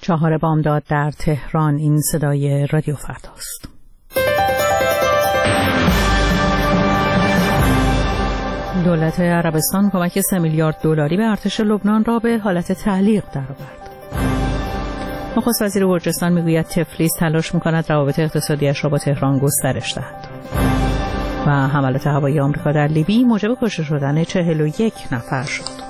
4 بامداد در تهران. این صدای رادیو فرداست. دولت عربستان کمک 3 میلیارد دلاری به ارتش لبنان را به حالت تعلیق درآورد. نخست وزیر گرجستان میگوید تفلیس تلاش میکند روابط اقتصادیش را با تهران گسترش دهد. و حملات هوایی آمریکا در لیبی موجب کشته شدن 41 نفر شد.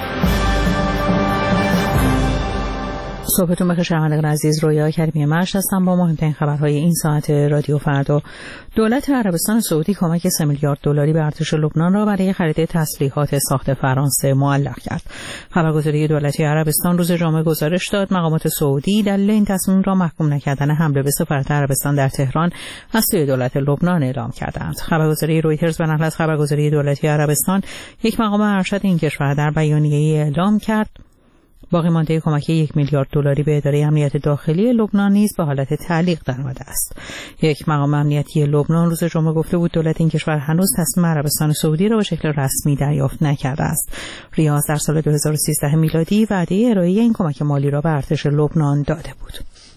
صبحتون بخیر شنوندگان عزیز، رویا کریمی مشت هستم با مهمترین خبرهای این ساعت رادیو فردا. دولت عربستان سعودی کمک 3 میلیارد دلاری به ارتش لبنان را برای خرید تسلیحات ساخت فرانسه معلق کرد. خبرگزاری دولتی عربستان روز جمعه گزارش داد مقامات سعودی دلیل این تصمیم را محکوم نکردن حمله به سفارت عربستان در تهران از سوی دولت لبنان اعلام کردند. خبرگزاری رویترز به نقل از خبرگزاری دولتی عربستان یک مقام ارشد این کشور در بیانیه‌ای اعلام کرد باقی مانده کمک 1 میلیارد دلاری به اداره امنیت داخلی لبنان نیز به حالت تعلیق درآمده است. یک مقام امنیتی لبنان روز جمعه گفته بود دولت این کشور هنوز تصمیم عربستان سعودی را به شکل رسمی دریافت نکرده است. ریاض در سال 2013 میلادی وعده ارائه این کمک مالی را به ارتش لبنان داده بود.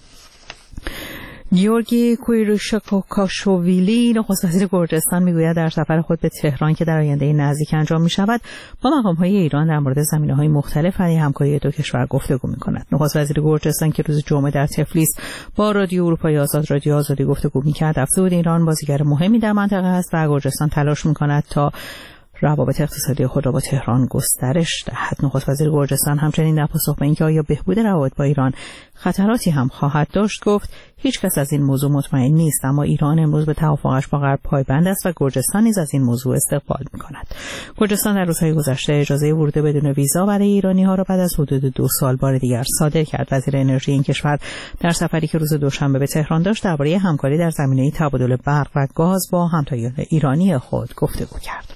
گیورگی کویروشکاشویلی نخست وزیر گرجستان میگوید در سفر خود به تهران که در آینده نزدیک انجام می شود با مقام‌های ایران در مورد زمینه‌های مختلف برای همکاری دو کشور گفتگو می‌کند. نخست وزیر گرجستان که روز جمعه در تفلیس با رادیو اروپای آزاد رادیو آزادی گفتگو می‌کرد افزود ایران بازیگر مهمی در منطقه است و گرجستان تلاش می‌کند تا روابط اقتصادی خود را با تهران گسترش دهد. نخست وزیر گرجستان همچنین در پاسخ به اینکه آیا بهبود روابط با ایران خطراتی هم خواهد داشت گفت هیچ کس از این موضوع مطمئن نیست، اما ایران امروز به توافقش با غرب پایبند است و گرجستان نیز از این موضوع استقبال می‌کند. گرجستان در روزهای گذشته اجازه ورود بدون ویزا برای ایرانی‌ها را بعد از حدود 2 سال بار دیگر صادر کرد. وزیر انرژی این کشور در سفری که روز دوشنبه به تهران داشت درباره همکاری در زمینه تبادل برق و گاز با همتایان ایرانی خود گفتگو کرد.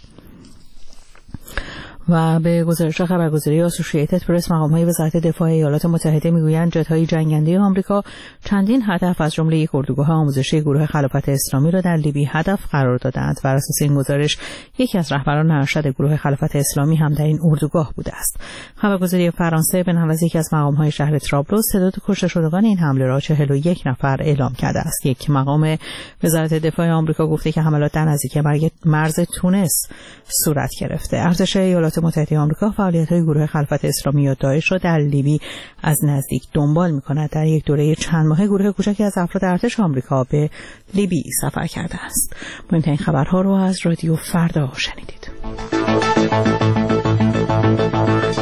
و به گزارش خبرگزاری آسوشییتد پرس مقام‌های وزارت دفاع ایالات متحده میگویند جت‌های جنگنده آمریکا چندین هدف از جمله یک اردوگاه آموزشی گروه خلافت اسلامی را در لیبی هدف قرار دادند و بر اساس این گزارش یکی از رهبران ارشد گروه خلافت اسلامی هم در این اردوگاه بوده است. خبرگزاری فرانسه به نقل از یکی از مقام‌های شهر طرابلس تعداد کشته شدگان این حمله را 41 نفر اعلام کرده است. یک مقام وزارت دفاع آمریکا گفته که حملات در نزدیکی مرز تونس صورت گرفته. ارتش ایالات متحده آمریکا فعالیت‌های گروه خلافت اسلامی یا داعش را در لیبی از نزدیک دنبال می‌کند. در یک دوره چند ماهه گروه کوچکی از افراد ارتش آمریکا به لیبی سفر کرده است. مهمترین خبرها رو از رادیو فردا شنیدید.